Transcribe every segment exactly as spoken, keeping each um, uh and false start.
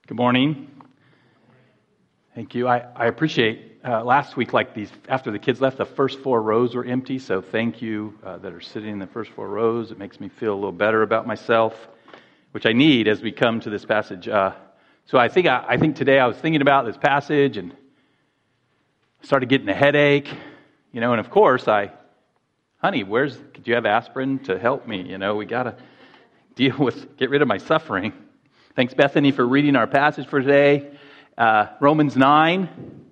Good morning. Thank you. I, I appreciate uh, last week, like these, after the kids left, the first four rows were empty. So thank you uh, that are sitting in the first four rows. It makes me feel a little better about myself, which I need as we come to this passage. Uh, so I think I, I think today I was thinking about this passage and started getting a headache, you know. And of course, I, honey, where's? Could you have aspirin to help me? You know, we got to deal with, get rid of my suffering. Thanks, Bethany, for reading our passage for today, uh, Romans nine,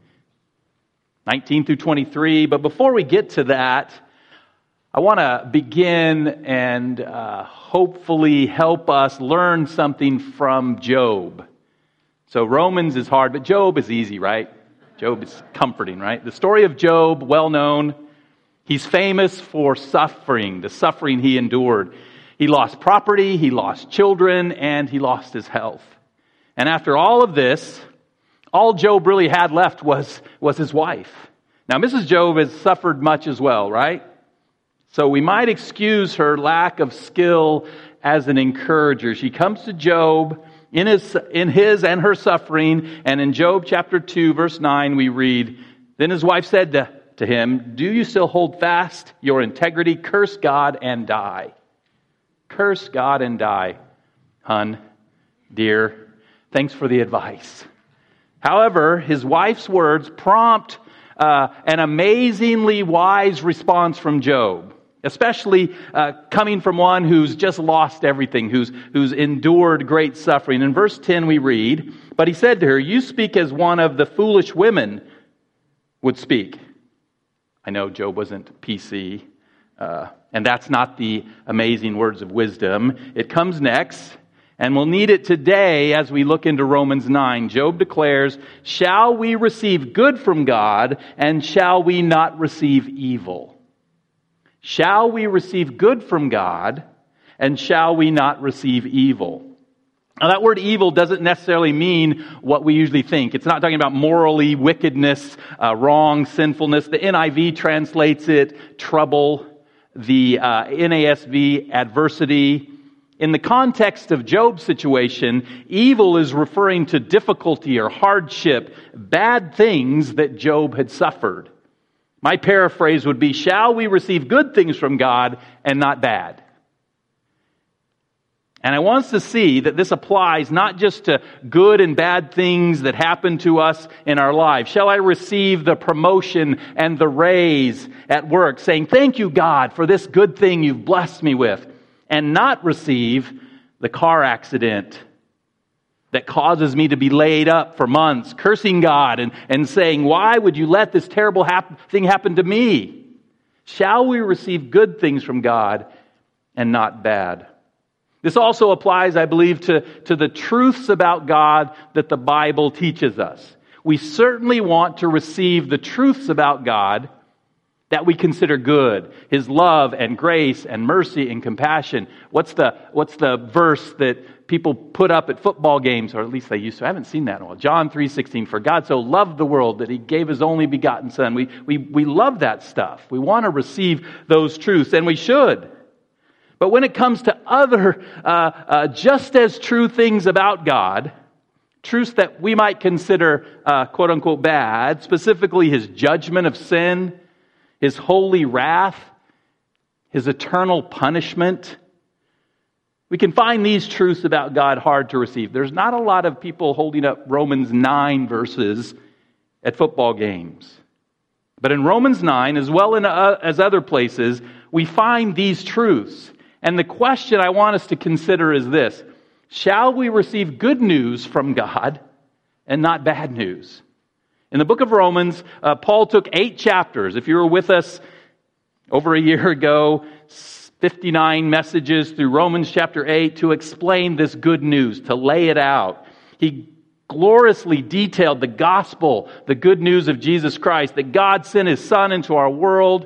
nineteen through twenty-three. But before we get to that, I want to begin and uh, hopefully help us learn something from Job. So Romans is hard, but Job is easy, right? Job is comforting, right? The story of Job, well known. He's famous for suffering, the suffering he endured. He lost property, he lost children, and he lost his health. And after all of this, all Job really had left was, was his wife. Now, Missus Job has suffered much as well, right? So we might excuse her lack of skill as an encourager. She comes to Job in his, in his and her suffering, and in Job chapter two, verse nine, we read, "Then his wife said to, to him, 'Do you still hold fast your integrity? Curse God and die.'" Curse God and die, hun, dear. Thanks for the advice. However, his wife's words prompt uh, an amazingly wise response from Job, especially uh, coming from one who's just lost everything, who's, who's endured great suffering. In verse ten we read, "But he said to her, 'You speak as one of the foolish women would speak.'" I know Job wasn't P C, uh, and that's not the amazing words of wisdom. It comes next, and we'll need it today as we look into Romans nine. Job declares, "Shall we receive good from God, and shall we not receive evil?" Shall we receive good from God, and shall we not receive evil? Now, that word evil doesn't necessarily mean what we usually think. It's not talking about morally wickedness, uh, wrong, sinfulness. The N I V translates it trouble. The uh, N A S V, adversity. In the context of Job's situation, evil is referring to difficulty or hardship, bad things that Job had suffered. My paraphrase would be, shall we receive good things from God and not bad? And I want us to see that this applies not just to good and bad things that happen to us in our lives. Shall I receive the promotion and the raise at work, saying, "Thank you, God, for this good thing you've blessed me with," and not receive the car accident that causes me to be laid up for months, cursing God and, and saying, "Why would you let this terrible hap- thing happen to me?" Shall we receive good things from God and not bad? This also applies, I believe, to, to the truths about God that the Bible teaches us. We certainly want to receive the truths about God that we consider good. His love and grace and mercy and compassion. What's the, what's the verse that people put up at football games, or at least they used to? I haven't seen that in a while. John three sixteen, "For God so loved the world that He gave His only begotten Son." We, we, we love that stuff. We want to receive those truths, and we should. But when it comes to other, uh, uh, just as true things about God, truths that we might consider, uh, quote unquote, bad, specifically His judgment of sin, His holy wrath, His eternal punishment, we can find these truths about God hard to receive. There's not a lot of people holding up Romans nine verses at football games. But in Romans nine, as well in, uh, as other places, we find these truths. And the question I want us to consider is this: shall we receive good news from God and not bad news? In the book of Romans, uh, Paul took eight chapters. If you were with us over a year ago, fifty-nine messages through Romans chapter eight to explain this good news, to lay it out. He gloriously detailed the gospel, the good news of Jesus Christ, that God sent His Son into our world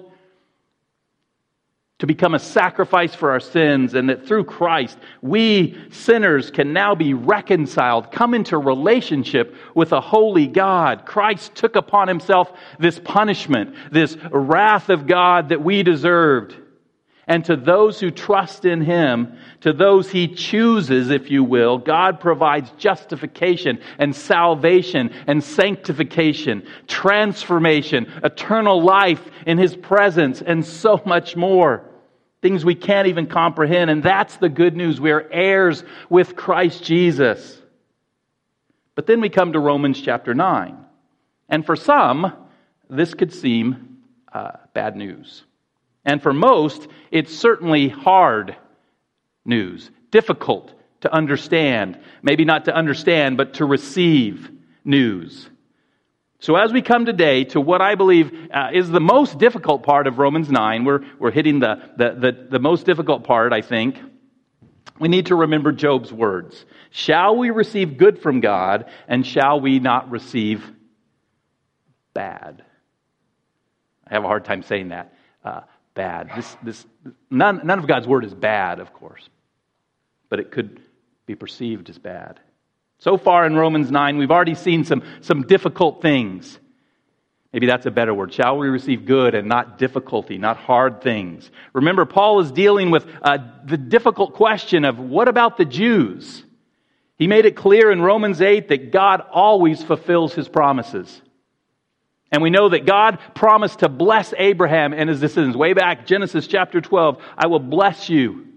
to become a sacrifice for our sins, and that through Christ, we sinners can now be reconciled, come into relationship with a holy God. Christ took upon Himself this punishment, this wrath of God that we deserved. And to those who trust in Him, to those He chooses, if you will, God provides justification and salvation and sanctification, transformation, eternal life in His presence, and so much more. Things we can't even comprehend. And that's the good news. We are heirs with Christ Jesus. But then we come to Romans chapter nine. And for some, this could seem uh, bad news. And for most, it's certainly hard news, difficult to understand. Maybe not to understand, but to receive news. So as we come today to what I believe uh, is the most difficult part of Romans nine, we're, we're hitting the, the, the, the most difficult part, I think. We need to remember Job's words. Shall we receive good from God, and shall we not receive bad? I have a hard time saying that. Uh, bad. This, this, none, none of God's word is bad, of course. But it could be perceived as bad. So far in Romans nine, we've already seen some, some difficult things. Maybe that's a better word. Shall we receive good and not difficulty, not hard things? Remember, Paul is dealing with uh, the difficult question of what about the Jews? He made it clear in Romans eight that God always fulfills His promises. And we know that God promised to bless Abraham and his descendants. Way back, Genesis chapter twelve, I will bless you.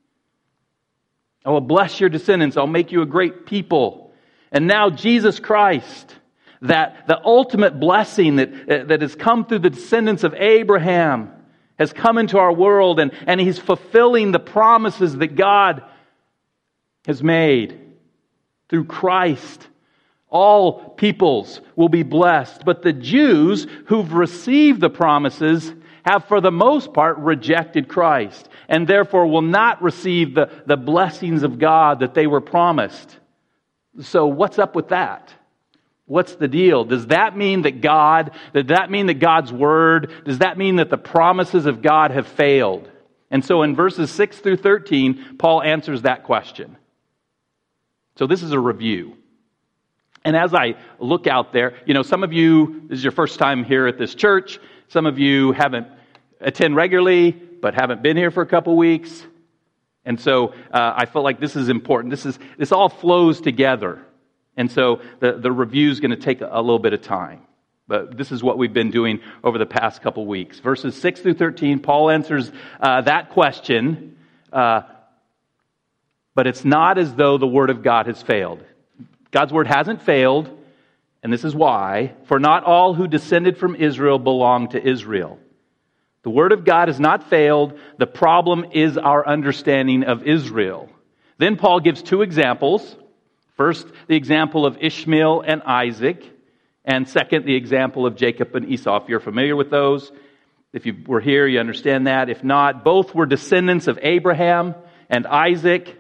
I will bless your descendants. I'll make you a great people. And now Jesus Christ, that the ultimate blessing that, that has come through the descendants of Abraham, has come into our world, and, and He's fulfilling the promises that God has made through Christ. All peoples will be blessed. But the Jews who've received the promises have for the most part rejected Christ, and therefore will not receive the, the blessings of God that they were promised. So what's up with that? What's the deal? Does that mean that God, does that mean that God's Word, does that mean that the promises of God have failed? And so in verses six through thirteen, Paul answers that question. So this is a review. And as I look out there, you know, some of you, this is your first time here at this church. Some of you haven't attend regularly, but haven't been here for a couple weeks. And so uh, I feel like this is important. This is this all flows together. And so the, the review is going to take a, a little bit of time. But this is what we've been doing over the past couple weeks. Verses six through thirteen, Paul answers uh, that question. Uh, but it's not as though the Word of God has failed. God's Word hasn't failed, and this is why. For not all who descended from Israel belong to Israel. The Word of God has not failed. The problem is our understanding of Israel. Then Paul gives two examples. First, the example of Ishmael and Isaac. And second, the example of Jacob and Esau. If you're familiar with those, if you were here, you understand that. If not, both were descendants of Abraham and Isaac.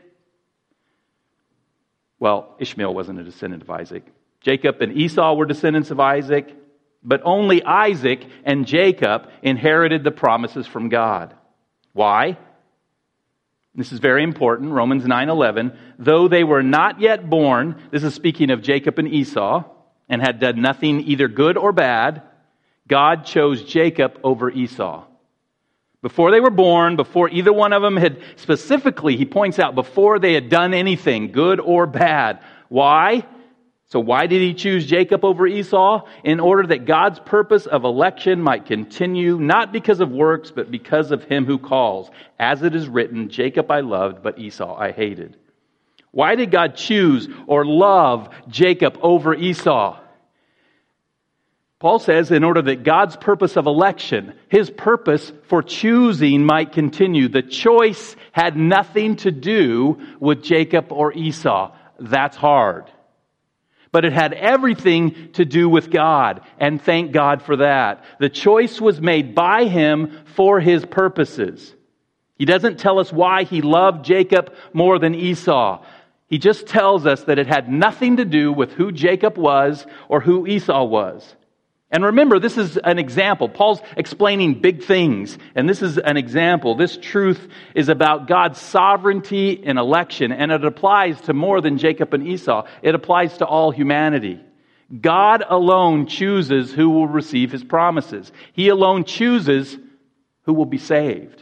Well, Ishmael wasn't a descendant of Isaac. Jacob and Esau were descendants of Isaac. But only Isaac and Jacob inherited the promises from God. Why? This is very important. Romans nine eleven. Though they were not yet born, this is speaking of Jacob and Esau, and had done nothing either good or bad, God chose Jacob over Esau. Before they were born, before either one of them had, specifically, he points out, before they had done anything, good or bad. Why? So why did he choose Jacob over Esau? In order that God's purpose of election might continue, not because of works, but because of him who calls. As it is written, Jacob I loved, but Esau I hated. Why did God choose or love Jacob over Esau? Paul says, in order that God's purpose of election, his purpose for choosing might continue. The choice had nothing to do with Jacob or Esau. That's hard. But it had everything to do with God, and thank God for that. The choice was made by him for his purposes. He doesn't tell us why he loved Jacob more than Esau. He just tells us that it had nothing to do with who Jacob was or who Esau was. And remember, this is an example. Paul's explaining big things, and this is an example. This truth is about God's sovereignty in election, and it applies to more than Jacob and Esau. It applies to all humanity. God alone chooses who will receive his promises. He alone chooses who will be saved.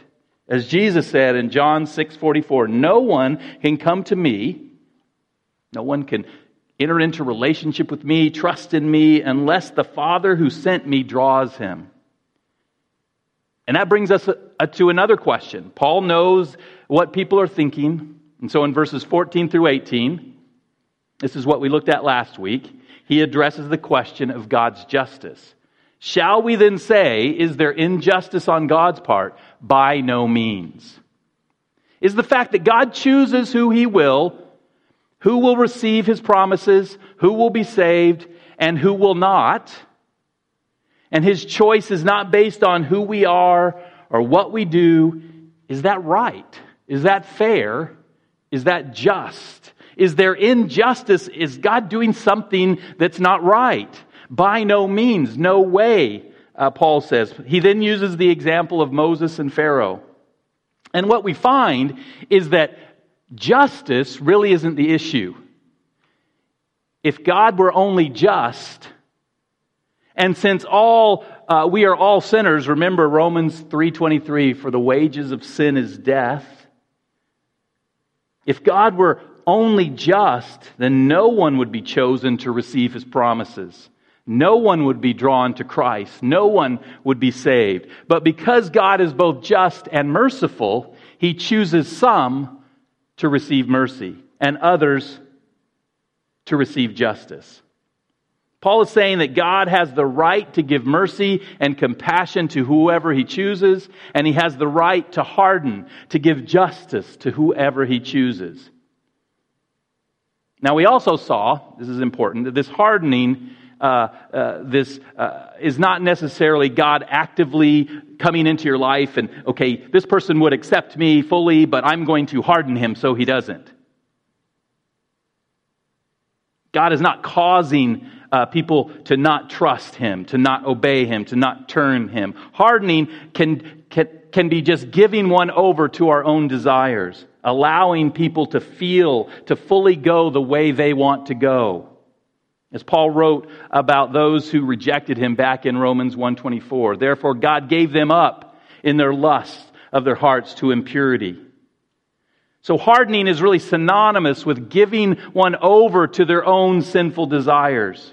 As Jesus said in John six forty-four, no one can come to me, no one can enter into relationship with me, trust in me, unless the Father who sent me draws him. And that brings us to another question. Paul knows what people are thinking. And so in verses fourteen through eighteen, this is what we looked at last week, he addresses the question of God's justice. Shall we then say, is there injustice on God's part? By no means. Is the fact that God chooses who he will, who will receive his promises, who will be saved, and who will not, and his choice is not based on who we are or what we do, is that right? Is that fair? Is that just? Is there injustice? Is God doing something that's not right? By no means, no way, uh, Paul says. He then uses the example of Moses and Pharaoh. And what we find is that justice really isn't the issue. If God were only just, and since all uh, we are all sinners, remember Romans three twenty-three, for the wages of sin is death. If God were only just, then no one would be chosen to receive his promises. No one would be drawn to Christ. No one would be saved. But because God is both just and merciful, he chooses some to receive mercy and others to receive justice. Paul is saying that God has the right to give mercy and compassion to whoever he chooses, and he has the right to harden, to give justice to whoever he chooses. Now we also saw, this is important, that this hardening Uh, uh, this uh, is not necessarily God actively coming into your life and, okay, this person would accept me fully, but I'm going to harden him so he doesn't. God is not causing uh, people to not trust him, to not obey him, to not turn him. Hardening can, can, can be just giving one over to our own desires, allowing people to feel, to fully go the way they want to go. As Paul wrote about those who rejected him back in Romans one twenty-four, therefore God gave them up in their lust of their hearts to impurity. So hardening is really synonymous with giving one over to their own sinful desires.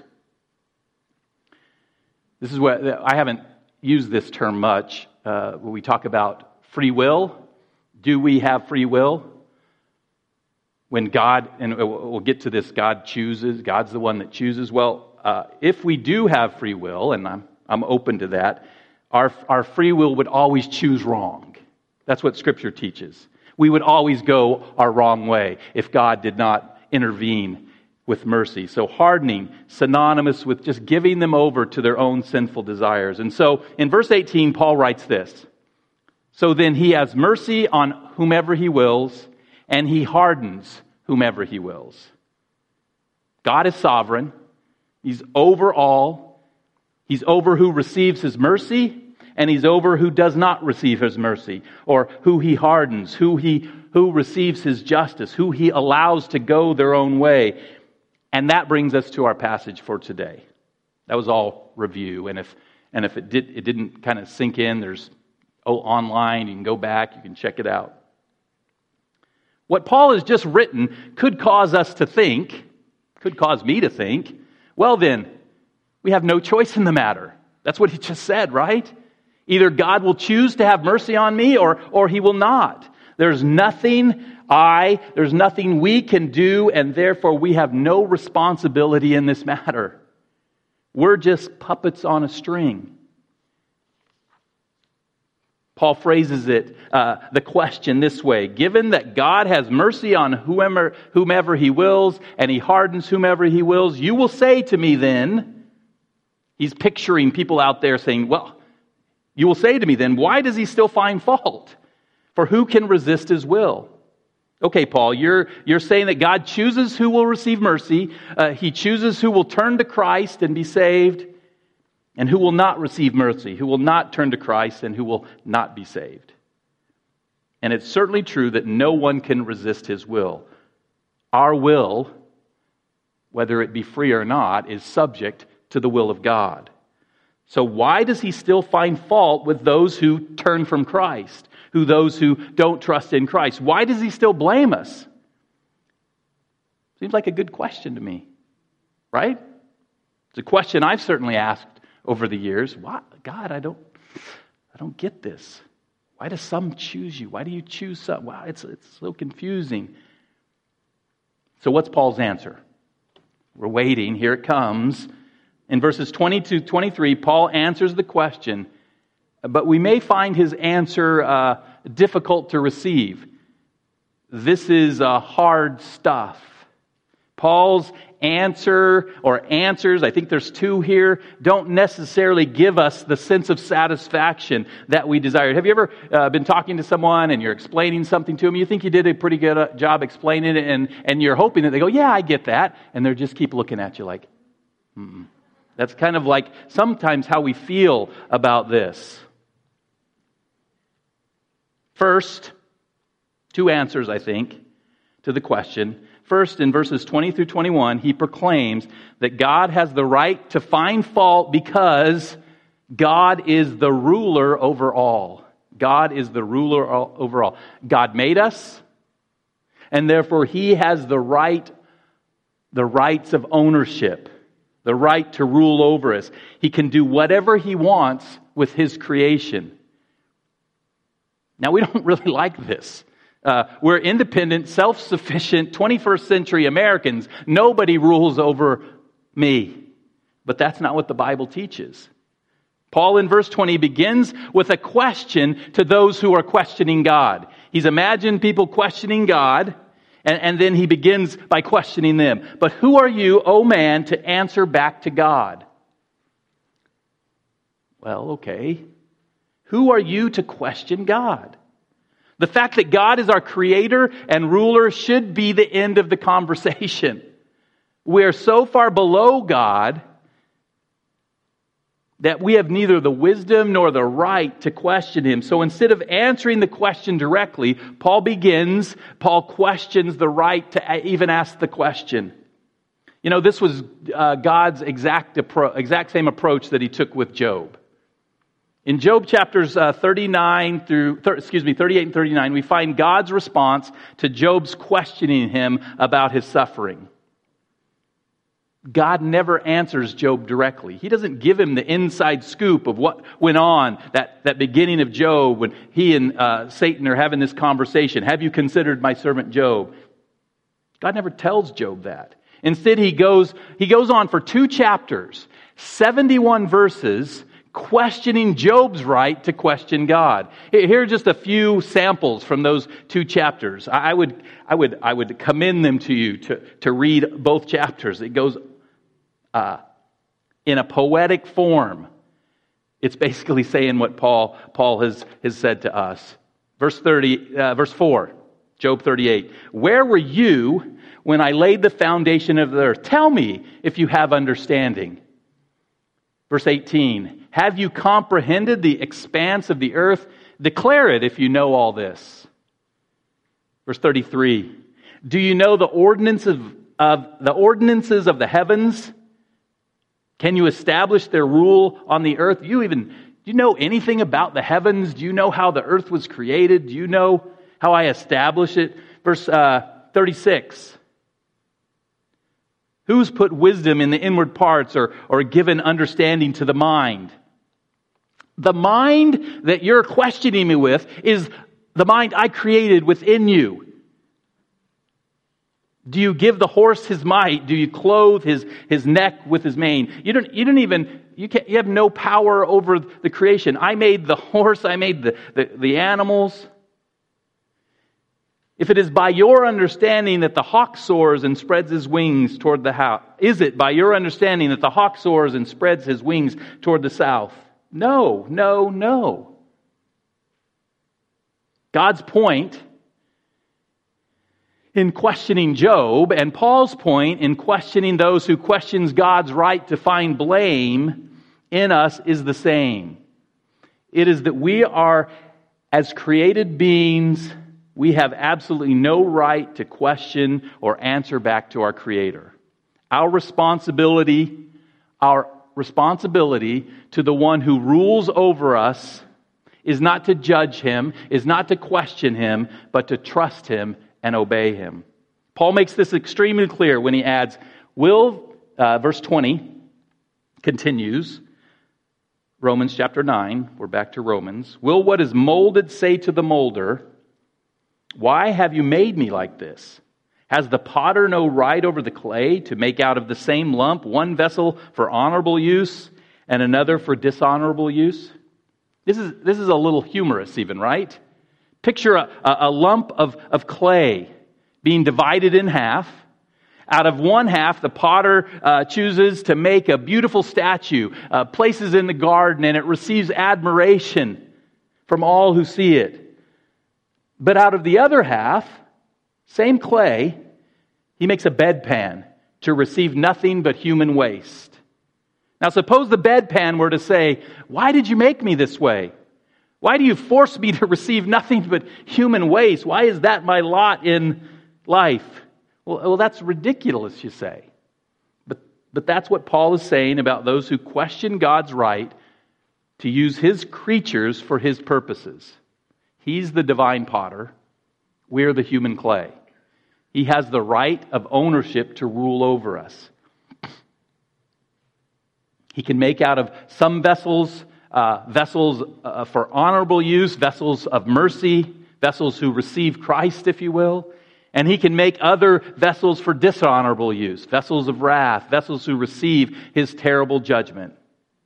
This is what, I haven't used this term much uh, when we talk about free will. Do we have free will? When God, and we'll get to this, God chooses, God's the one that chooses. Well, uh, if we do have free will, and I'm I'm open to that, our our free will would always choose wrong. That's what Scripture teaches. We would always go our wrong way if God did not intervene with mercy. So hardening, synonymous with just giving them over to their own sinful desires. And so in verse eighteen, Paul writes this, so then he has mercy on whomever he wills, and he hardens whomever he wills. God is sovereign. He's over all. He's over who receives his mercy, and he's over who does not receive his mercy, or who he hardens, who he who receives his justice, who he allows to go their own way. And that brings us to our passage for today. That was all review, and if and if it did it didn't kind of sink in, there's oh online, you can go back, you can check it out. What Paul has just written could cause us to think, could cause me to think, well then, we have no choice in the matter. That's what he just said, right? Either God will choose to have mercy on me or, or he will not. There's nothing I, there's nothing we can do, and therefore we have no responsibility in this matter. We're just puppets on a string. Paul phrases it, uh, the question this way, given that God has mercy on whomever, whomever he wills, and he hardens whomever he wills, you will say to me then, he's picturing people out there saying, well, you will say to me then, why does he still find fault? For who can resist his will? Okay, Paul, you're, you're saying that God chooses who will receive mercy, uh, he chooses who will turn to Christ and be saved, and who will not receive mercy, who will not turn to Christ, and who will not be saved. And it's certainly true that no one can resist his will. Our will, whether it be free or not, is subject to the will of God. So why does he still find fault with those who turn from Christ, who those who don't trust in Christ. Why does he still blame us? Seems like a good question to me, right? It's a question I've certainly asked over the years. Why, God, I don't, I don't get this. Why do some choose you? Why do you choose some? Wow, it's it's so confusing. So what's Paul's answer? We're waiting. Here it comes. In verses twenty to twenty-three, Paul answers the question, but we may find his answer uh, difficult to receive. This is uh, hard stuff. Paul's answer or answers, I think there's two here, don't necessarily give us the sense of satisfaction that we desire. Have you ever uh, been talking to someone and you're explaining something to them? You think you did a pretty good uh, job explaining it, and, and you're hoping that they go, yeah, I get that. And they just keep looking at you like, mm-mm. That's kind of like sometimes how we feel about this. First, two answers, I think, to the question. First, in verses twenty through twenty-one, he proclaims that God has the right to find fault because God is the ruler over all. God is the ruler over all. God made us, and therefore he has the right, the rights of ownership, the right to rule over us. He can do whatever he wants with his creation. Now, we don't really like this. Uh, we're independent, self-sufficient, twenty-first century Americans. Nobody rules over me. But that's not what the Bible teaches. Paul in verse twenty begins with a question to those who are questioning God. He's imagined people questioning God, and, and then he begins by questioning them. But who are you, O man, to answer back to God? Well, okay. Who are you to question God? The fact that God is our creator and ruler should be the end of the conversation. We are so far below God that we have neither the wisdom nor the right to question him. So instead of answering the question directly, Paul begins, Paul questions the right to even ask the question. You know, this was uh, God's exact, appro- exact same approach that he took with Job. In Job chapters uh, thirty-nine through, thir- excuse me, thirty-eight and thirty-nine, we find God's response to Job's questioning him about his suffering. God never answers Job directly. He doesn't give him the inside scoop of what went on, that, that beginning of Job when he and uh, Satan are having this conversation. Have you considered my servant Job? God never tells Job that. Instead, he goes, he goes on for two chapters, seventy-one verses, questioning Job's right to question God. Here are just a few samples from those two chapters. I would, I would, I would commend them to you to, to read both chapters. It goes uh, in a poetic form. It's basically saying what Paul Paul has has said to us. Verse thirty, uh, verse four, Job thirty-eight. Where were you when I laid the foundation of the earth? Tell me if you have understanding. Verse eighteen. Have you comprehended the expanse of the earth? Declare it if you know all this. Verse thirty-three. Do you know the ordinance of, of the ordinances of the heavens? Can you establish their rule on the earth? Do you even do you know anything about the heavens? Do you know how the earth was created? Do you know how I establish it? Verse uh, thirty-six. Who's put wisdom in the inward parts or, or given understanding to the mind? The mind that you're questioning me with is the mind I created within you. Do you give the horse his might? Do you clothe his, his neck with his mane? You don't, you don't even, you can't, you have no power over the creation. I made the horse, I made the, the, the animals. If it is by your understanding that the hawk soars and spreads his wings toward the south, is it by your understanding that the hawk soars and spreads his wings toward the south? No, no, no. God's point in questioning Job and Paul's point in questioning those who questions God's right to find blame in us is the same. It is that we are, as created beings, we have absolutely no right to question or answer back to our Creator. Our responsibility, our responsibility to the one who rules over us is not to judge him, is not to question him, but to trust him and obey him. Paul makes this extremely clear when he adds, will, uh, verse twenty continues, Romans chapter nine, we're back to Romans. Will what is molded say to the molder, why have you made me like this? Has the potter no right over the clay to make out of the same lump one vessel for honorable use and another for dishonorable use? This is, this is a little humorous even, right? Picture a, a lump of, of clay being divided in half. Out of one half, the potter uh, chooses to make a beautiful statue, uh, places in the garden, and it receives admiration from all who see it. But out of the other half, same clay, he makes a bedpan to receive nothing but human waste. Now suppose the bedpan were to say, why did you make me this way? Why do you force me to receive nothing but human waste? Why is that my lot in life? Well, well, that's ridiculous, you say. But, but that's what Paul is saying about those who question God's right to use his creatures for his purposes. He's the divine potter. We're the human clay. He has the right of ownership to rule over us. He can make out of some vessels, uh, vessels uh, for honorable use, vessels of mercy, vessels who receive Christ, if you will. And he can make other vessels for dishonorable use, vessels of wrath, vessels who receive his terrible judgment.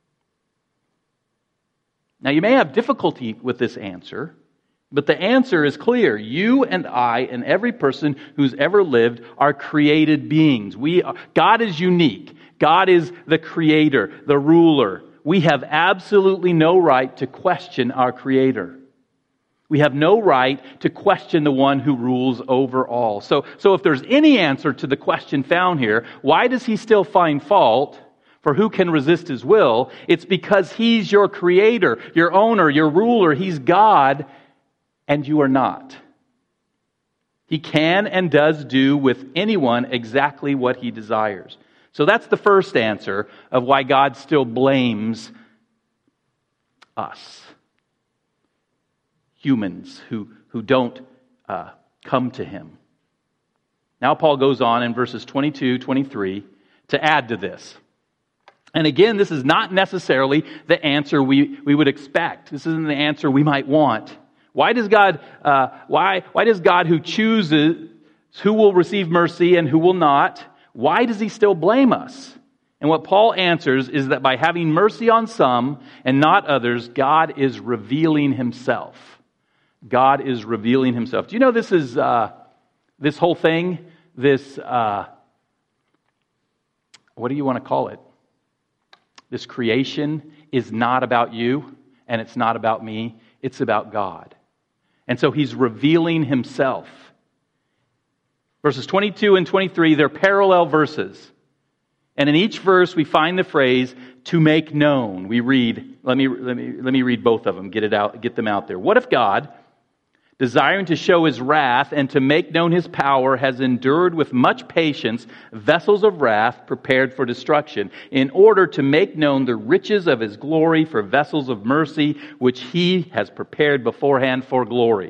Now, you may have difficulty with this answer, but the answer is clear. You and I and every person who's ever lived are created beings. We are, God is unique. God is the creator, the ruler. We have absolutely no right to question our Creator. We have no right to question the one who rules over all. So, so if there's any answer to the question found here, why does he still find fault? For who can resist his will? It's because he's your creator, your owner, your ruler. He's God, and you are not. He can and does do with anyone exactly what he desires. So that's the first answer of why God still blames us. Humans who, who don't uh, come to him. Now Paul goes on in verses twenty-two, twenty-three to add to this. And again, this is not necessarily the answer we, we would expect. This isn't the answer we might want. Why does God, uh, why, why does God who chooses who will receive mercy and who will not, why does he still blame us? And what Paul answers is that by having mercy on some and not others, God is revealing himself. God is revealing himself. Do you know this is, uh, this whole thing, this, uh, what do you want to call it? This creation is not about you and it's not about me. It's about God. And so he's revealing himself. Verses twenty-two and twenty-three, they're parallel verses. And in each verse we find the phrase, to make known. We read, let me, let me, let me read both of them, get it out, get them out there. What if God, desiring to show his wrath and to make known his power, has endured with much patience vessels of wrath prepared for destruction, in order to make known the riches of his glory for vessels of mercy, which he has prepared beforehand for glory.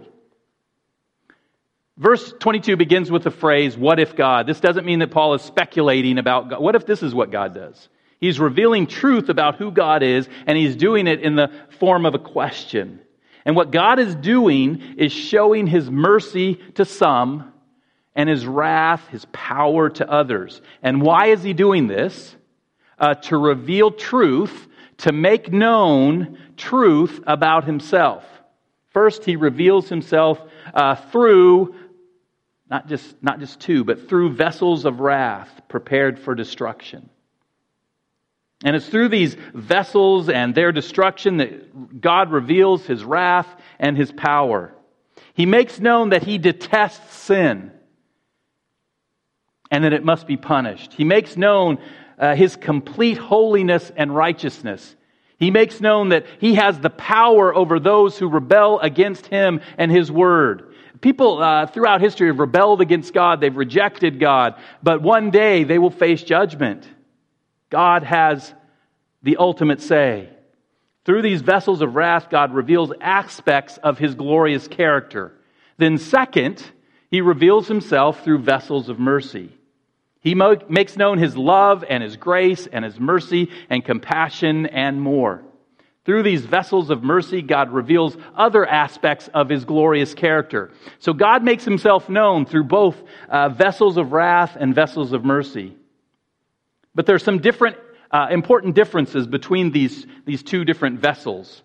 Verse twenty-two begins with the phrase, what if God? This doesn't mean that Paul is speculating about God. What if this is what God does? He's revealing truth about who God is, and he's doing it in the form of a question. And what God is doing is showing his mercy to some and his wrath, his power to others. And why is he doing this? Uh, to reveal truth, to make known truth about himself. First, he reveals himself uh, through, not just, not just two, but through vessels of wrath prepared for destruction. And it's through these vessels and their destruction that God reveals his wrath and his power. He makes known that he detests sin and that it must be punished. He makes known uh, his complete holiness and righteousness. He makes known that he has the power over those who rebel against him and his word. People uh, throughout history have rebelled against God. They've rejected God. But one day they will face judgment. God has the ultimate say. Through these vessels of wrath, God reveals aspects of His glorious character. Then second, He reveals Himself through vessels of mercy. He mo- makes known His love and His grace and His mercy and compassion and more. Through these vessels of mercy, God reveals other aspects of His glorious character. So God makes Himself known through both uh, vessels of wrath and vessels of mercy. But there are some different, uh, important differences between these, these two different vessels.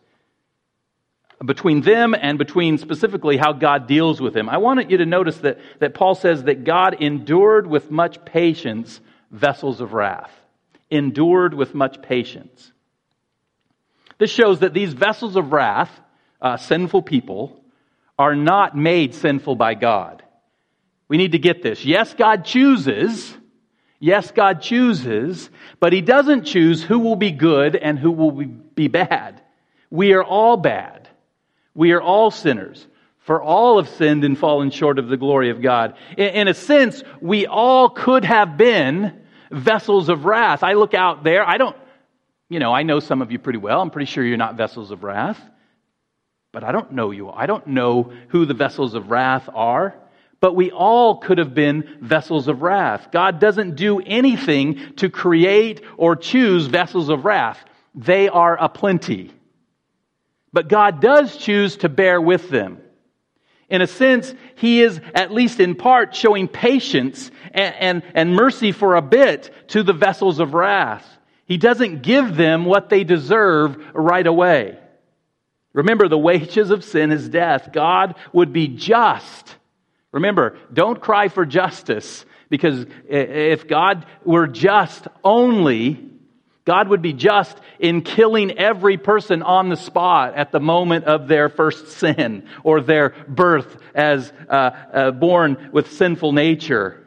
Between them and between specifically how God deals with them. I want you to notice that, that Paul says that God endured with much patience vessels of wrath. Endured with much patience. This shows that these vessels of wrath, uh, sinful people, are not made sinful by God. We need to get this. Yes, God chooses. Yes, God chooses. But He doesn't choose who will be good and who will be bad. We are all bad. We are all sinners, for all have sinned and fallen short of the glory of God. In, in a sense, we all could have been vessels of wrath. I look out there, I don't, you know, I know some of you pretty well. I'm pretty sure you're not vessels of wrath. But I don't know you. I don't know who the vessels of wrath are. But we all could have been vessels of wrath. God doesn't do anything to create or choose vessels of wrath. They are aplenty. But God does choose to bear with them. In a sense, He is, at least in part, showing patience and, and, and mercy for a bit to the vessels of wrath. He doesn't give them what they deserve right away. Remember, the wages of sin is death. God would be just. Remember, don't cry for justice, because if God were just only, God would be just in killing every person on the spot at the moment of their first sin or their birth as uh, uh, born with sinful nature.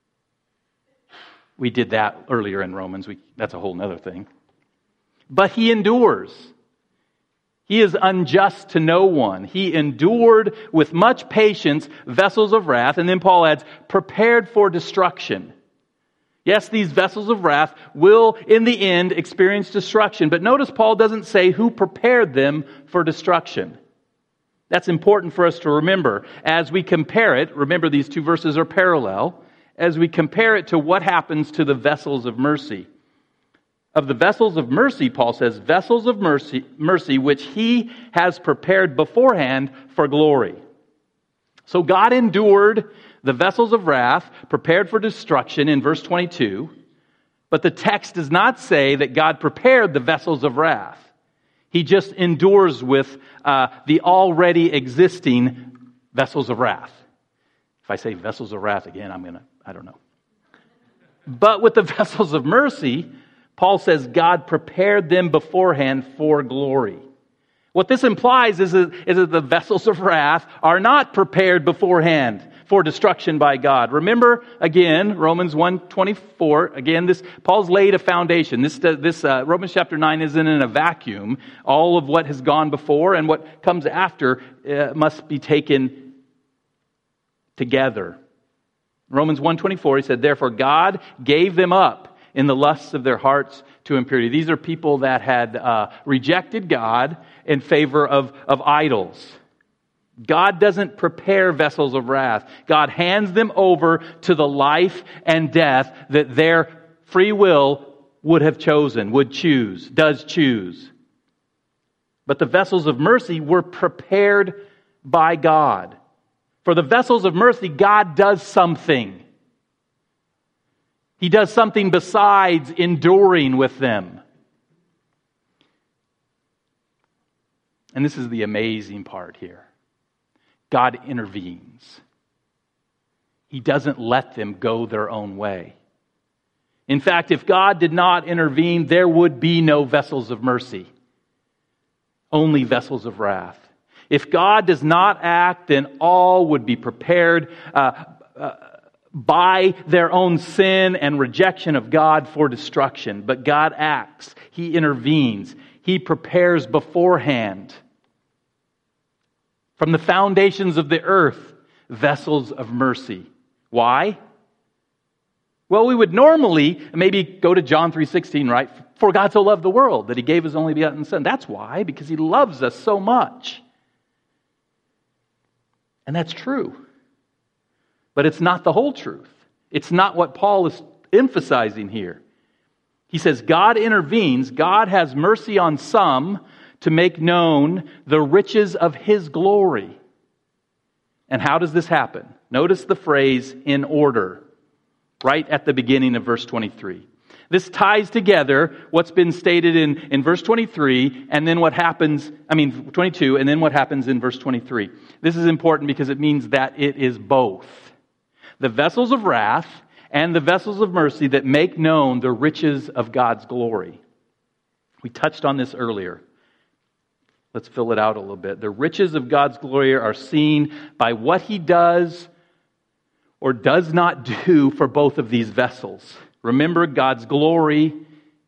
We did that earlier in Romans. We, that's a whole other thing. But He endures. He is unjust to no one. He endured with much patience vessels of wrath. And then Paul adds, prepared for destruction. Yes, these vessels of wrath will, in the end, experience destruction. But notice Paul doesn't say who prepared them for destruction. That's important for us to remember. As we compare it, remember these two verses are parallel, as we compare it to what happens to the vessels of mercy. Of the vessels of mercy, Paul says, vessels of mercy, mercy which He has prepared beforehand for glory. So God endured the vessels of wrath prepared for destruction in verse twenty-two, but the text does not say that God prepared the vessels of wrath. He just endures with uh, the already existing vessels of wrath. If I say vessels of wrath again, I'm going to, I don't know. But with the vessels of mercy, Paul says God prepared them beforehand for glory. What this implies is that, is that the vessels of wrath are not prepared beforehand for destruction by God. Remember, again, Romans one twenty-four, again, this Paul's laid a foundation. This, this uh, Romans chapter nine isn't in a vacuum. All of what has gone before and what comes after uh, must be taken together. Romans one twenty-four, he said, therefore God gave them up in the lusts of their hearts to impurity. These are people that had uh, rejected God in favor of, of idols. God doesn't prepare vessels of wrath. God hands them over to the life and death that their free will would have chosen, would choose, does choose. But the vessels of mercy were prepared by God. For the vessels of mercy, God does something. He does something besides enduring with them. And this is the amazing part here. God intervenes. He doesn't let them go their own way. In fact, if God did not intervene, there would be no vessels of mercy. Only vessels of wrath. If God does not act, then all would be prepared uh, uh, by their own sin and rejection of God for destruction. But God acts. He intervenes. He prepares beforehand. From the foundations of the earth, vessels of mercy. Why? Well, we would normally maybe go to John three sixteen, right? For God so loved the world that He gave His only begotten Son. That's why, because He loves us so much. And that's true. But it's not the whole truth. It's not what Paul is emphasizing here. He says God intervenes, God has mercy on some to make known the riches of His glory. And how does this happen? Notice the phrase, in order, right at the beginning of verse twenty-three. This ties together what's been stated in, in verse twenty-three, and then what happens, I mean twenty-two, and then what happens in verse twenty-three. This is important because it means that it is both. The vessels of wrath and the vessels of mercy that make known the riches of God's glory. We touched on this earlier. Let's fill it out a little bit. The riches of God's glory are seen by what He does or does not do for both of these vessels. Remember, God's glory. When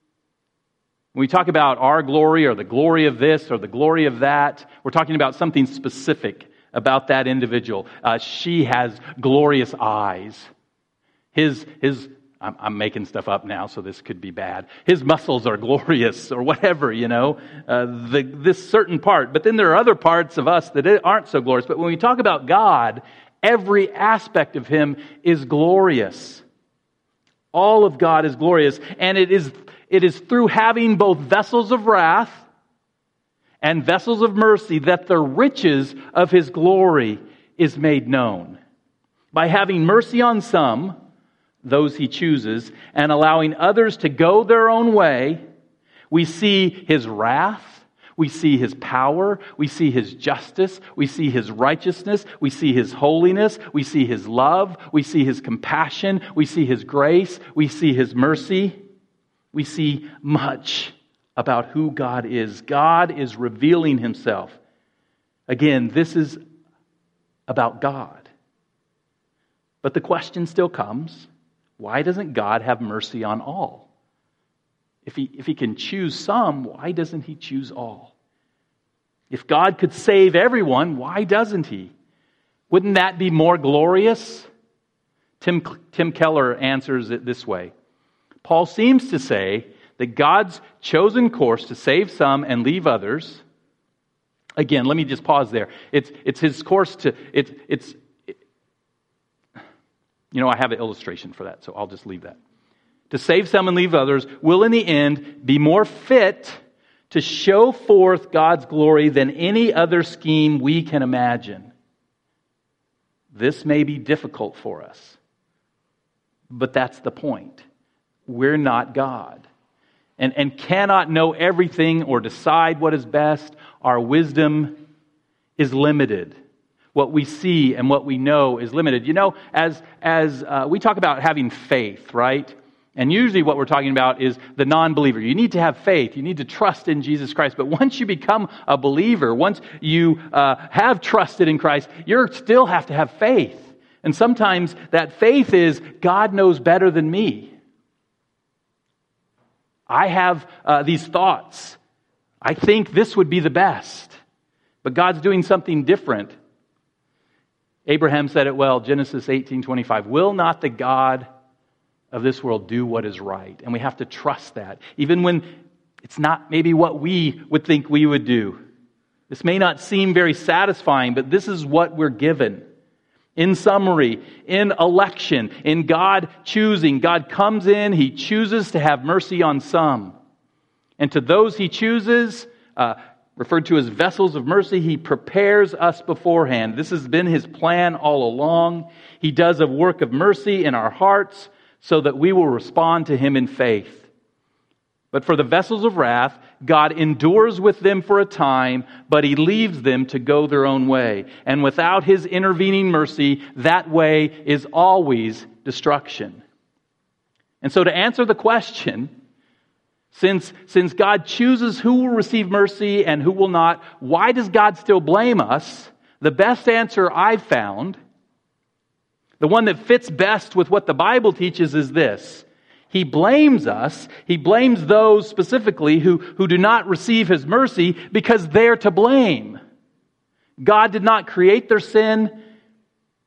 we talk about our glory or the glory of this or the glory of that, we're talking about something specific about that individual. Uh, she has glorious eyes. His, his, I'm, I'm making stuff up now, so this could be bad. His muscles are glorious, or whatever, you know, uh, the, this certain part. But then there are other parts of us that aren't so glorious. But when we talk about God, every aspect of Him is glorious. All of God is glorious, and it is, it is through having both vessels of wrath and vessels of mercy that the riches of His glory is made known. By having mercy on some, those He chooses, and allowing others to go their own way, we see His wrath, we see His power, we see His justice, we see His righteousness, we see His holiness, we see His love, we see His compassion, we see His grace, we see His mercy. We see much about who God is. God is revealing Himself. Again, this is about God. But the question still comes, why doesn't God have mercy on all? If he, if he can choose some, why doesn't He choose all? If God could save everyone, why doesn't He? Wouldn't that be more glorious? Tim, Tim Keller answers it this way. Paul seems to say that God's chosen course to save some and leave others, again, let me just pause there. It's, it's His course to, it's, it's, it, you know, I have an illustration for that, so I'll just leave that. To save some and leave others will in the end be more fit to show forth God's glory than any other scheme we can imagine. This may be difficult for us, but that's the point. We're not God and, and cannot know everything or decide what is best. Our wisdom is limited. What we see and what we know is limited. You know, as, as uh, we talk about having faith, right? And usually what we're talking about is the non-believer. You need to have faith. You need to trust in Jesus Christ. But once you become a believer, once you uh, have trusted in Christ, you still have to have faith. And sometimes that faith is, God knows better than me. I have uh, these thoughts. I think this would be the best. But God's doing something different. Abraham said it well, Genesis eighteen twenty-five. Will not the God of this world do what is right? And we have to trust that. Even when it's not maybe what we would think we would do. This may not seem very satisfying, but this is what we're given. In summary, in election, in God choosing, God comes in, He chooses to have mercy on some. And to those He chooses, uh, referred to as vessels of mercy, He prepares us beforehand. This has been His plan all along. He does a work of mercy in our hearts so that we will respond to Him in faith. But for the vessels of wrath, God endures with them for a time, but He leaves them to go their own way. And without His intervening mercy, that way is always destruction. And so to answer the question, since, since God chooses who will receive mercy and who will not, why does God still blame us? The best answer I've found, the one that fits best with what the Bible teaches, is this. He blames us, He blames those specifically who, who do not receive His mercy because they're to blame. God did not create their sin.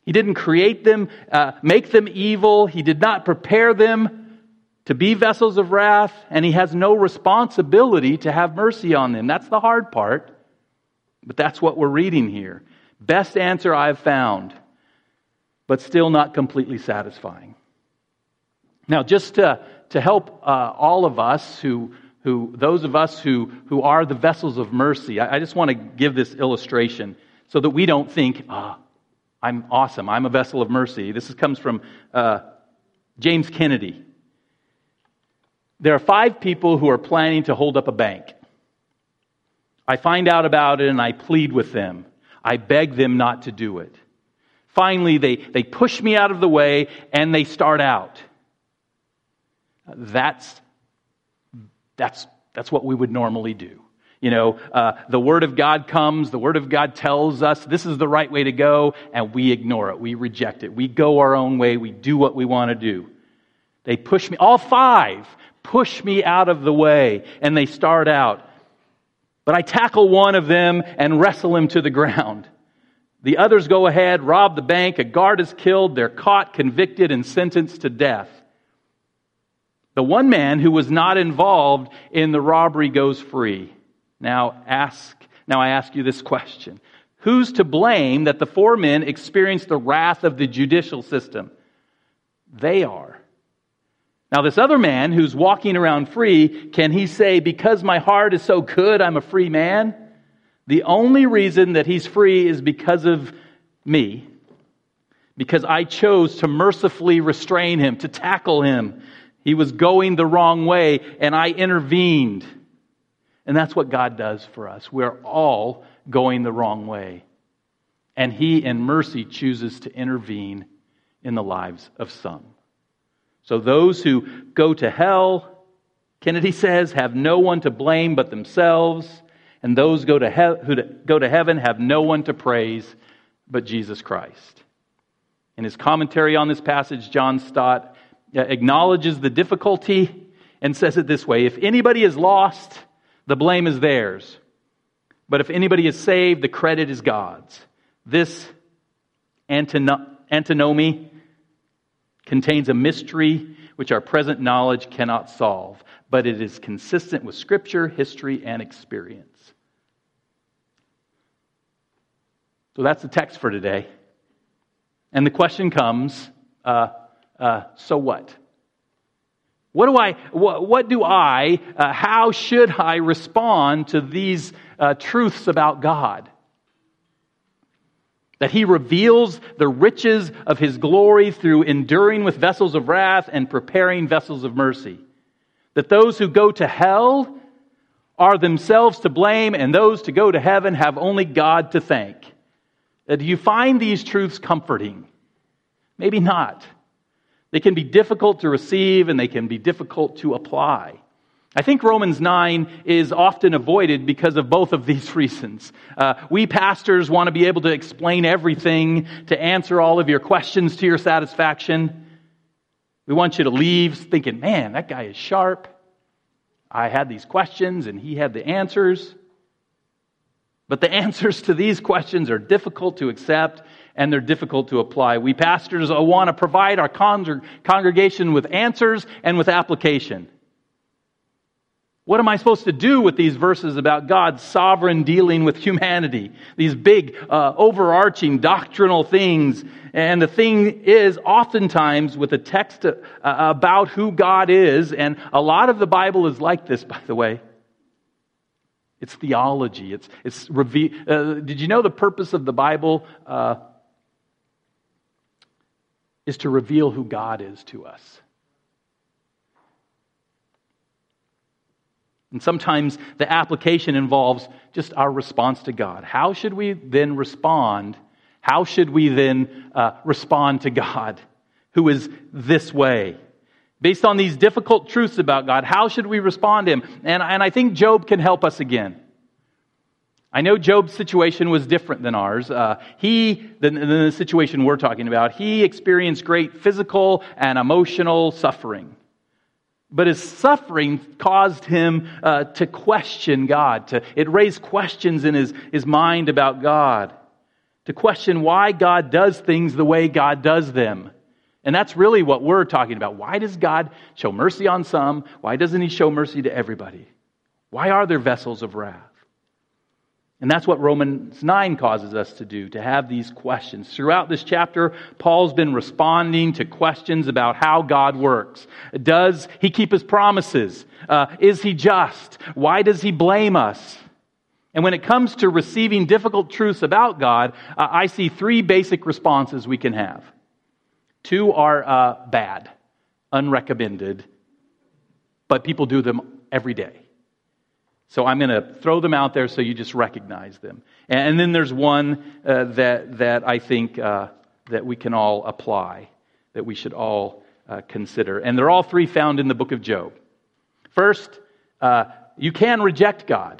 He didn't create them, uh, make them evil. He did not prepare them to be vessels of wrath, and He has no responsibility to have mercy on them. That's the hard part, but that's what we're reading here. Best answer I've found, but still not completely satisfying. Now, just to, to help uh, all of us, who, who those of us who, who are the vessels of mercy, I, I just want to give this illustration so that we don't think, ah, oh, I'm awesome, I'm a vessel of mercy. This is, comes from uh, James Kennedy. There are five people who are planning to hold up a bank. I find out about it and I plead with them. I beg them not to do it. Finally, they, they push me out of the way and they start out. That's, that's, that's what we would normally do. You know, uh, the Word of God comes, the Word of God tells us this is the right way to go, and we ignore it, we reject it. We go our own way, we do what we want to do. They push me, all five push me out of the way, and they start out. But I tackle one of them and wrestle him to the ground. The others go ahead, rob the bank, a guard is killed, they're caught, convicted, and sentenced to death. The one man who was not involved in the robbery goes free. Now ask, now I ask you this question. Who's to blame that the four men experienced the wrath of the judicial system? They are. Now this other man who's walking around free, can he say, because my heart is so good, I'm a free man? The only reason that he's free is because of me. Because I chose to mercifully restrain him, to tackle him. He was going the wrong way, and I intervened. And that's what God does for us. We're all going the wrong way. And He, in mercy, chooses to intervene in the lives of some. So those who go to hell, Kennedy says, have no one to blame but themselves. And those go to he- who to, go to heaven have no one to praise but Jesus Christ. In his commentary on this passage, John Stott acknowledges the difficulty and says it this way: if anybody is lost, the blame is theirs. But if anybody is saved, the credit is God's. This antino- antinomy contains a mystery which our present knowledge cannot solve, but it is consistent with Scripture, history, and experience. So that's the text for today. And the question comes, uh, uh, so what? What do I, what, what do I, uh, how should I respond to these uh, truths about God? That He reveals the riches of His glory through enduring with vessels of wrath and preparing vessels of mercy. That those who go to hell are themselves to blame, and those to go to heaven have only God to thank. Uh, do you find these truths comforting? Maybe not. They can be difficult to receive and they can be difficult to apply. I think Romans nine is often avoided because of both of these reasons. Uh, we pastors want to be able to explain everything, to answer all of your questions to your satisfaction. We want you to leave thinking, man, that guy is sharp. I had these questions and he had the answers. But the answers to these questions are difficult to accept and they're difficult to apply. We pastors want to provide our con- congregation with answers and with application. What am I supposed to do with these verses about God's sovereign dealing with humanity? These big, uh, overarching doctrinal things. And the thing is, oftentimes with a text uh, about who God is, and a lot of the Bible is like this, by the way. It's theology. It's it's reve- uh, Did you know the purpose of the Bible uh, is to reveal who God is to us? And sometimes the application involves just our response to God. How should we then respond? How should we then uh, respond to God, who is this way? Based on these difficult truths about God, how should we respond to Him? And, and I think Job can help us again. I know Job's situation was different than ours. Uh, he, than, than the situation we're talking about, he experienced great physical and emotional suffering. But his suffering caused him uh, to question God. To, it raised questions in his, his mind about God. to question why God does things the way God does them. And that's really what we're talking about. Why does God show mercy on some? Why doesn't He show mercy to everybody? Why are there vessels of wrath? And that's what Romans nine causes us to do, to have these questions. Throughout this chapter, Paul's been responding to questions about how God works. Does He keep His promises? Uh, is He just? Why does He blame us? And when it comes to receiving difficult truths about God, uh, I see three basic responses we can have. Two are uh, bad, unrecommended, but people do them every day. So I'm going to throw them out there so you just recognize them. And then there's one uh, that that I think uh, that we can all apply, that we should all uh, consider. And they're all three found in the book of Job. First, uh, you can reject God.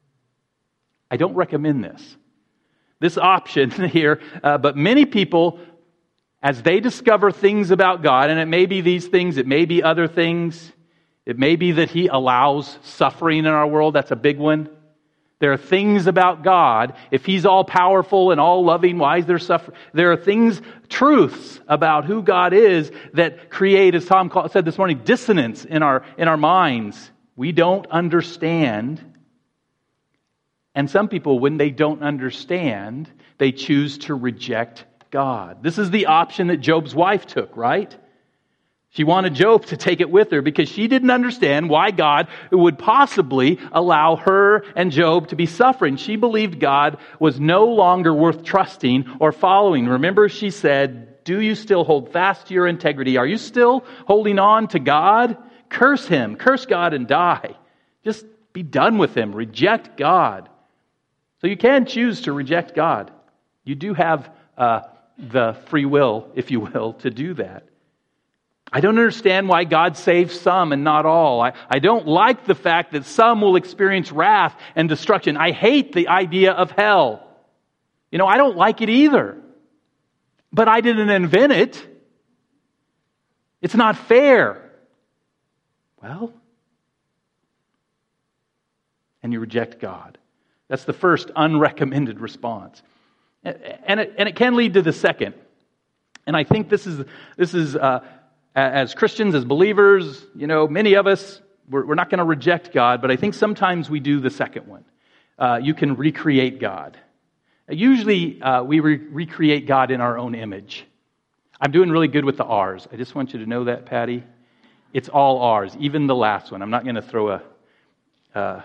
I don't recommend this. This option here, uh, but many people, as they discover things about God, and it may be these things, it may be other things, it may be that He allows suffering in our world. That's a big one. There are things about God. If He's all powerful and all loving, why is there suffering? There are things, truths about who God is that create, as Tom said this morning, dissonance in our, in our minds. We don't understand. And some people, when they don't understand, they choose to reject God. This is the option that Job's wife took, right? She wanted Job to take it with her because she didn't understand why God would possibly allow her and Job to be suffering. She believed God was no longer worth trusting or following. Remember, she said, do you still hold fast to your integrity? Are you still holding on to God? Curse Him. Curse God and die. Just be done with Him. Reject God. So you can choose to reject God. You do have uh, the free will, if you will, to do that. I don't understand why God saves some and not all. I, I don't like the fact that some will experience wrath and destruction. I hate the idea of hell. You know, I don't like it either. But I didn't invent it. It's not fair. Well, and you reject God. That's the first unrecommended response. And it, and it can lead to the second. And I think this is, this is uh, as Christians, as believers, you know, many of us, we're, we're not going to reject God, but I think sometimes we do the second one. Uh, you can recreate God. Usually uh, we re- recreate God in our own image. I'm doing really good with the R's. I just want you to know that, Patty. It's all R's, even the last one. I'm not going to throw a uh,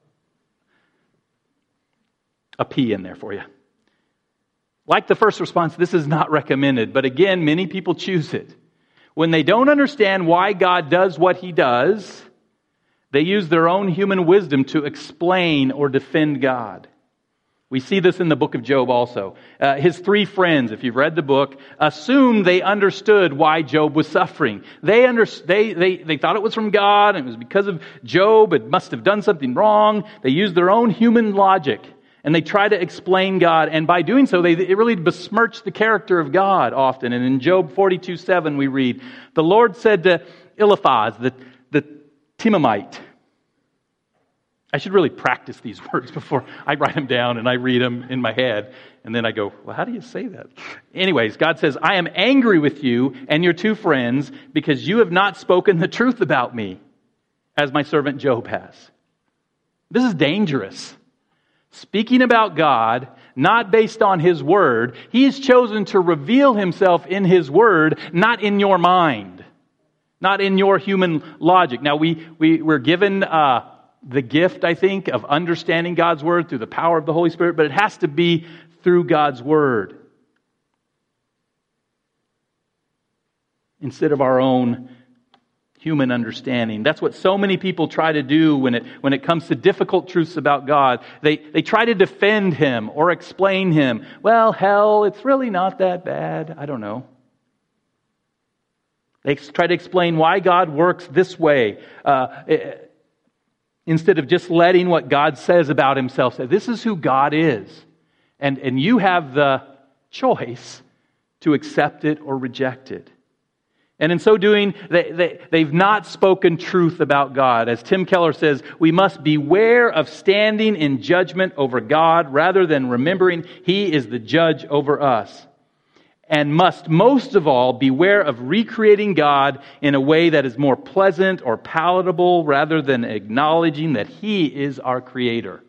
a P in there for you. Like the first response, this is not recommended, but again, many people choose it. When they don't understand why God does what He does, they use their own human wisdom to explain or defend God. We see this in the book of Job also. Uh, his three friends, if you've read the book, assumed they understood why Job was suffering. They, under, they, they, they thought it was from God, and it was because of Job. It must have done something wrong. They used their own human logic, and they try to explain God. And by doing so, they it really besmirch the character of God often. And in Job forty-two seven we read, the Lord said to Eliphaz, the, the Temanite. I should really practice these words before I write them down and I read them in my head. And then I go, well, how do you say that? Anyways, God says, I am angry with you and your two friends because you have not spoken the truth about me, as my servant Job has. This is dangerous. Speaking about God, not based on His Word, He has chosen to reveal Himself in His Word, not in your mind, not in your human logic. Now, we, we, we're given uh, the gift, I think, of understanding God's Word through the power of the Holy Spirit, but it has to be through God's Word instead of our own human understanding. That's what so many people try to do when it when it comes to difficult truths about God. They they try to defend Him or explain Him. Well, hell, it's really not that bad. I don't know. They try to explain why God works this way uh, instead of just letting what God says about Himself say. This is who God is. And, and you have the choice to accept it or reject it. And in so doing, they, they, they've not spoken truth about God. As Tim Keller says, we must beware of standing in judgment over God rather than remembering He is the judge over us. And must most of all beware of recreating God in a way that is more pleasant or palatable rather than acknowledging that He is our Creator.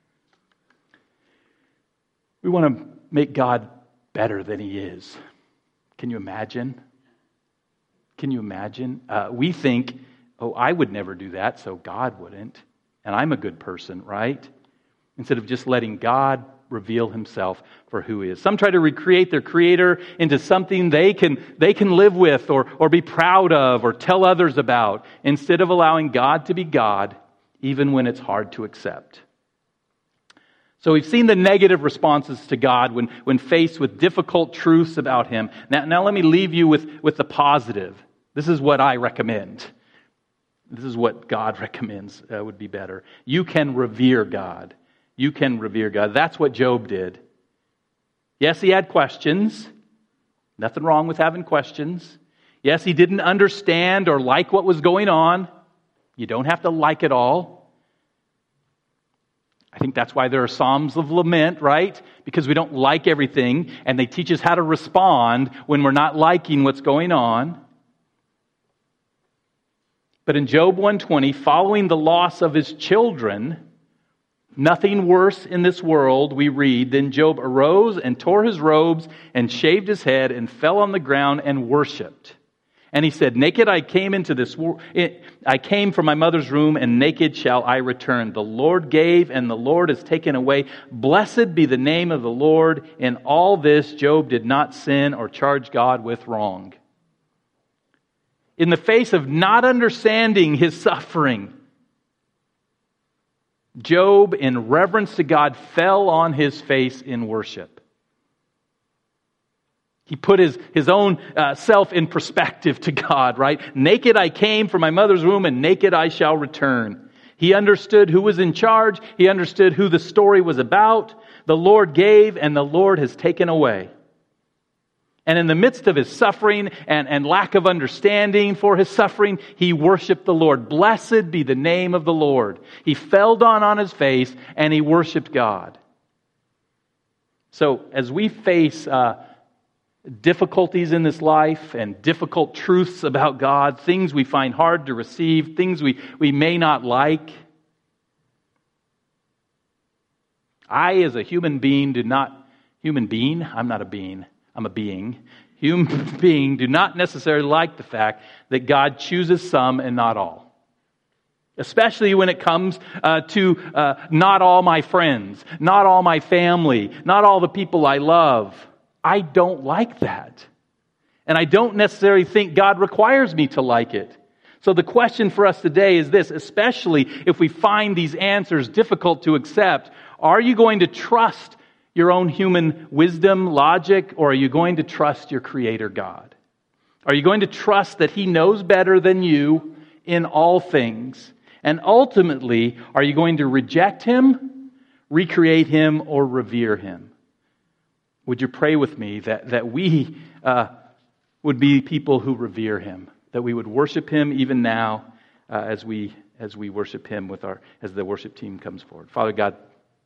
We want to make God better than He is. Can you imagine? Can you imagine? Uh, we think, oh, I would never do that, so God wouldn't. And I'm a good person, right? Instead of just letting God reveal Himself for who He is. Some try to recreate their Creator into something they can they can live with or, or be proud of or tell others about, instead of allowing God to be God, even when it's hard to accept. So we've seen the negative responses to God when, when faced with difficult truths about Him. Now, now let me leave you with, with the positive. This is what I recommend. This is what God recommends uh, would be better. You can revere God. You can revere God. That's what Job did. Yes, he had questions. Nothing wrong with having questions. Yes, he didn't understand or like what was going on. You don't have to like it all. I think that's why there are Psalms of Lament, right? Because we don't like everything, and they teach us how to respond when we're not liking what's going on. But in Job one twenty, following the loss of his children, nothing worse in this world, we read, then Job arose and tore his robes and shaved his head and fell on the ground and worshipped. And he said, naked I came into this world, I came from my mother's womb, and naked shall I return. The Lord gave, and the Lord has taken away. Blessed be the name of the Lord. In all this, Job did not sin or charge God with wrong. In the face of not understanding his suffering, Job, in reverence to God, fell on his face in worship. He put his, his own uh, self in perspective to God, right? Naked I came from my mother's womb, and naked I shall return. He understood who was in charge. He understood who the story was about. The Lord gave, and the Lord has taken away. And in the midst of his suffering and, and lack of understanding for his suffering, he worshiped the Lord. Blessed be the name of the Lord. He fell down on his face, and he worshiped God. So as we face Uh, difficulties in this life and difficult truths about God, things we find hard to receive, things we, we may not like, I, as a human being, do not, human being, I'm not a being, I'm a being, human being, do not necessarily like the fact that God chooses some and not all. Especially when it comes uh, to uh, not all my friends, not all my family, not all the people I love. I don't like that. And I don't necessarily think God requires me to like it. So the question for us today is this, especially if we find these answers difficult to accept, are you going to trust your own human wisdom, logic, or are you going to trust your Creator God? Are you going to trust that He knows better than you in all things? And ultimately, are you going to reject Him, recreate Him, or revere Him? Would you pray with me that, that we uh, would be people who revere Him, that we would worship Him even now uh, as we as we worship Him with our as the worship team comes forward. Father God,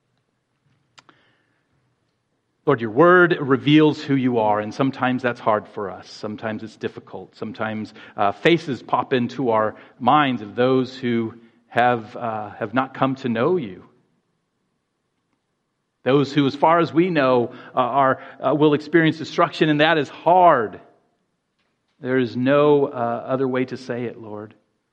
Lord, your word reveals who you are, and sometimes that's hard for us. Sometimes it's difficult. Sometimes uh, faces pop into our minds of those who have uh, have not come to know you. Those who, as far as we know, uh, are uh, will experience destruction, and that is hard. There is no uh, other way to say it, Lord.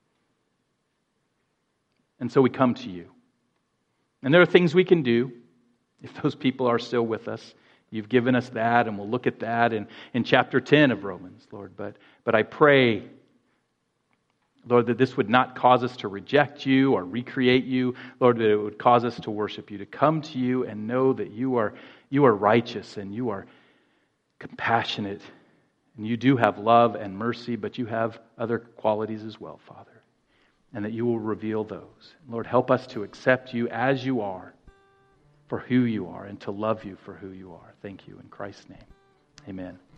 And so we come to you. And there are things we can do if those people are still with us. You've given us that, and we'll look at that in, in chapter ten of Romans, Lord. But, but I pray, Lord, that this would not cause us to reject you or recreate you. Lord, that it would cause us to worship you, to come to you and know that you are you are righteous and you are compassionate. And you do have love and mercy, but you have other qualities as well, Father. And that you will reveal those. Lord, help us to accept you as you are, for who you are, and to love you for who you are. Thank you in Christ's name. Amen.